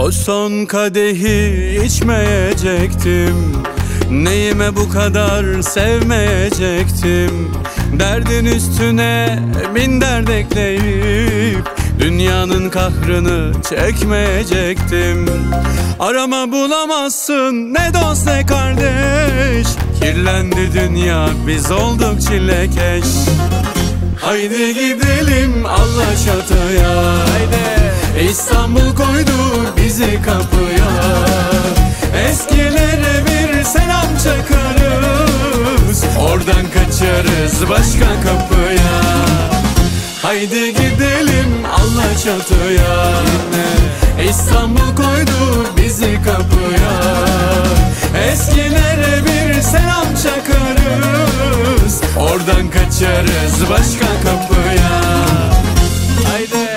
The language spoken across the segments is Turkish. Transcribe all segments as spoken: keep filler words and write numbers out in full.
O son kadehi içmeyecektim, neyime bu kadar sevmeyecektim. Derdin üstüne bin dert ekleyip dünyanın kahrını çekmeyecektim. Arama bulamazsın ne dost ne kardeş, kirlendi dünya biz olduk çilekeş. Haydi gidelim Alaçatı'ya, haydi. İstanbul koydu bizi kapıya. Eskilere bir selam çakarız, oradan kaçarız başka kapıya. Haydi gidelim Alaçatı'ya, İstanbul koydu bizi kapıya. Eskilere bir selam çakarız, oradan kaçarız başka kapıya. Haydi.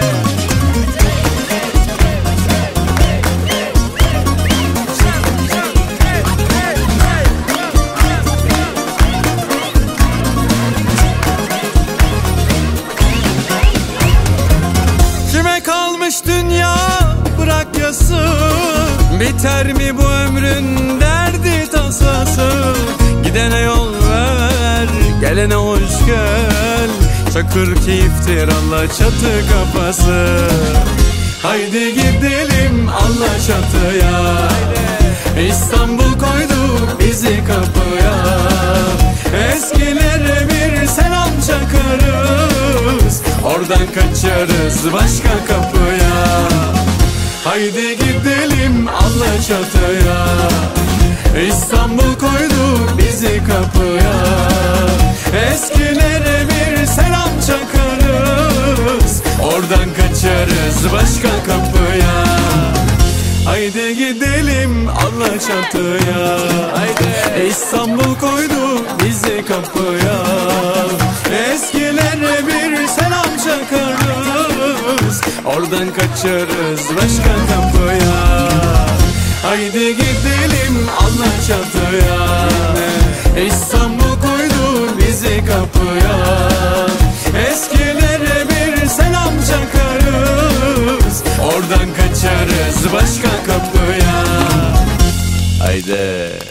Kime kalmış dünya bırak yası, biter mi bu ömrün derdi tasası. Gidene yol ver, gelene hoş gel, Çakır keyiftir Alaçatı kafası. Haydi gidelim Alaçatı'ya, İstanbul koydu bizi kapıya. Eskilere bir selam çakarız, oradan kaçarız başka kapıya. Haydi gidelim Alaçatı'ya, İstanbul koydu bizi kapıya. Eskilere bir selam çakarız, oradan kaçarız başka kapıya. Haydi gidelim Alaçatı'ya, haydi. İstanbul koydu bizi kapıya. Eskilere bir selam çakarız, oradan kaçarız başka kapıya. Haydi gidelim Alaçatı'ya, İstanbul koydu bizi kapıya. Eskilere bir selam çakarız, oradan kaçarız başka kapıya. Haydi.